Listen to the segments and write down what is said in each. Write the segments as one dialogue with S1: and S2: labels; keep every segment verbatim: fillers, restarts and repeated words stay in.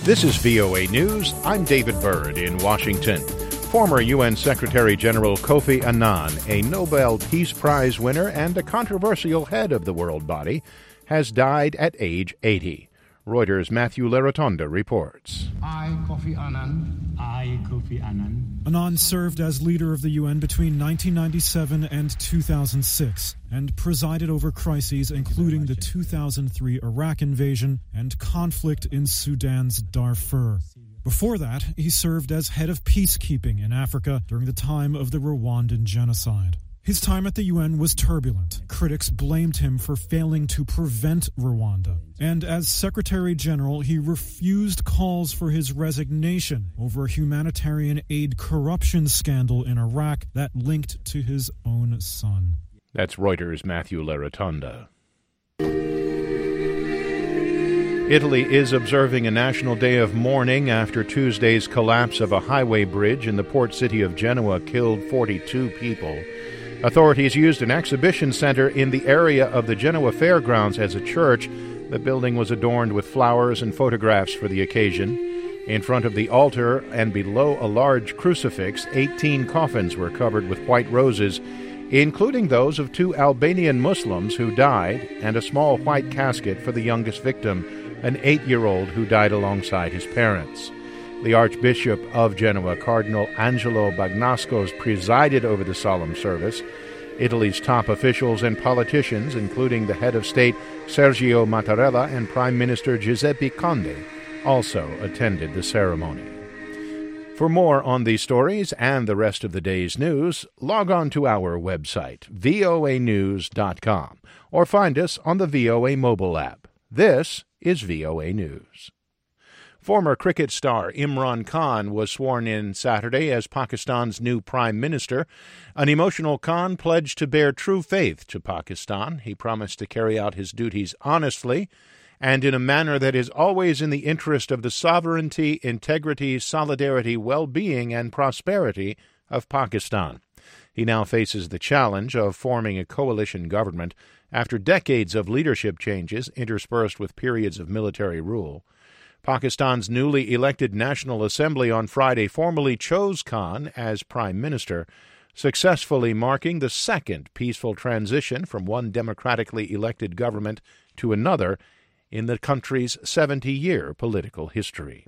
S1: This is V O A News. I'm David Byrd in Washington. Former U N Secretary General Kofi Annan, a Nobel Peace Prize winner and a controversial head of the world body, has died at age eighty. Reuters' Matthew Larotonda reports.
S2: I, Kofi Annan.
S3: I, Kofi Annan.
S4: Annan served as leader of the U N between nineteen ninety-seven and two thousand six and presided over crises including the two thousand three Iraq invasion and conflict in Sudan's Darfur. Before that, he served as head of peacekeeping in Africa during the time of the Rwandan genocide. His time at the U N was turbulent. Critics blamed him for failing to prevent Rwanda. And as Secretary General, he refused calls for his resignation over a humanitarian aid corruption scandal in Iraq that linked to his own son.
S1: That's Reuters' Matthew Larotonda. Italy is observing a national day of mourning after Tuesday's collapse of a highway bridge in the port city of Genoa killed forty-two people. Authorities used an exhibition center in the area of the Genoa Fairgrounds as a church. The building was adorned with flowers and photographs for the occasion. In front of the altar and below a large crucifix, eighteen coffins were covered with white roses, including those of two Albanian Muslims who died, and a small white casket for the youngest victim, an eight-year-old who died alongside his parents. The Archbishop of Genoa, Cardinal Angelo Bagnascos, presided over the solemn service. Italy's top officials and politicians, including the head of state Sergio Mattarella and Prime Minister Giuseppe Conte, also attended the ceremony. For more on these stories and the rest of the day's news, log on to our website, V O A news dot com, or find us on the V O A mobile app. This is V O A News. Former cricket star Imran Khan was sworn in Saturday as Pakistan's new prime minister. An emotional Khan pledged to bear true faith to Pakistan. He promised to carry out his duties honestly and in a manner that is always in the interest of the sovereignty, integrity, solidarity, well-being, and prosperity of Pakistan. He now faces the challenge of forming a coalition government after decades of leadership changes interspersed with periods of military rule. Pakistan's newly elected National Assembly on Friday formally chose Khan as prime minister, successfully marking the second peaceful transition from one democratically elected government to another in the country's seventy-year political history.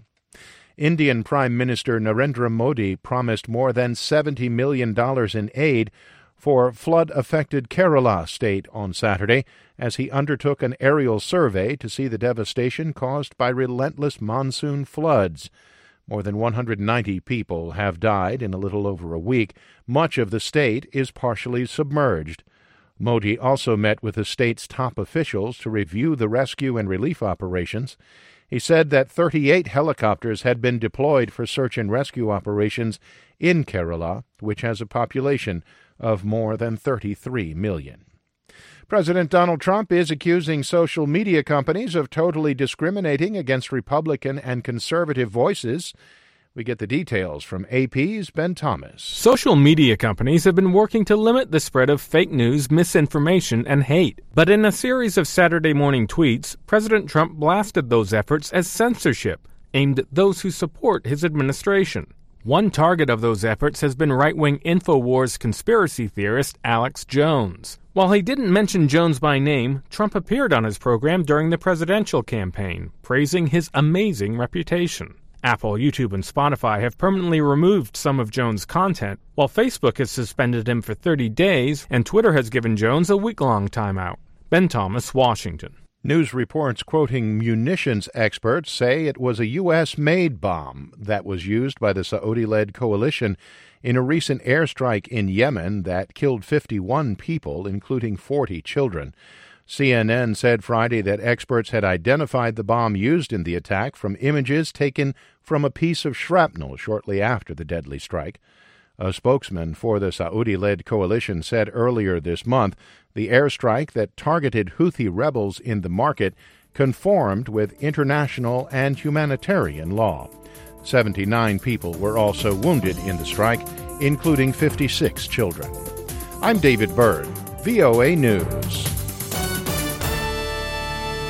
S1: Indian Prime Minister Narendra Modi promised more than seventy million dollars in aid for flood-affected Kerala state on Saturday as he undertook an aerial survey to see the devastation caused by relentless monsoon floods. More than one hundred ninety people have died in a little over a week. Much of the state is partially submerged. Modi also met with the state's top officials to review the rescue and relief operations. He said that thirty-eight helicopters had been deployed for search and rescue operations in Kerala, which has a population of more than thirty-three million. President Donald Trump is accusing social media companies of totally discriminating against Republican and conservative voices. We get the details from A P's Ben Thomas.
S3: Social media companies have been working to limit the spread of fake news, misinformation, and hate. But in a series of Saturday morning tweets, President Trump blasted those efforts as censorship, aimed at those who support his administration. One target of those efforts has been right-wing InfoWars conspiracy theorist Alex Jones. While he didn't mention Jones by name, Trump appeared on his program during the presidential campaign, praising his amazing reputation. Apple, YouTube, and Spotify have permanently removed some of Jones' content, while Facebook has suspended him for thirty days, and Twitter has given Jones a week-long timeout. Ben Thomas, Washington.
S1: News reports quoting munitions experts say it was a U S-made bomb that was used by the Saudi-led coalition in a recent airstrike in Yemen that killed fifty-one people, including forty children. C N N said Friday that experts had identified the bomb used in the attack from images taken from a piece of shrapnel shortly after the deadly strike. A spokesman for the Saudi-led coalition said earlier this month the airstrike that targeted Houthi rebels in the market conformed with international and humanitarian law. seventy-nine people were also wounded in the strike, including fifty-six children. I'm David Byrd, V O A News.